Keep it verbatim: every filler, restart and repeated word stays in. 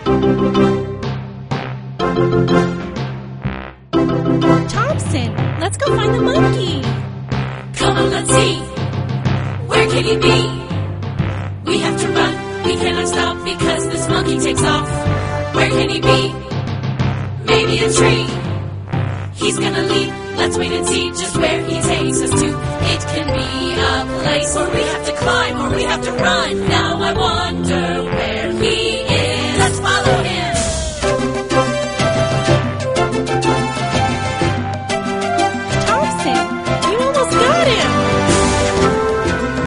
Thompson, let's go find the monkey. Come on, let's see. Where can he be? We have to run. We cannot stop because this monkey takes off. Where can he be? Maybe a tree. He's gonna leap. Let's wait and see just where he takes us to. It can be a place where we have to climb or we have to run. Now I wonder where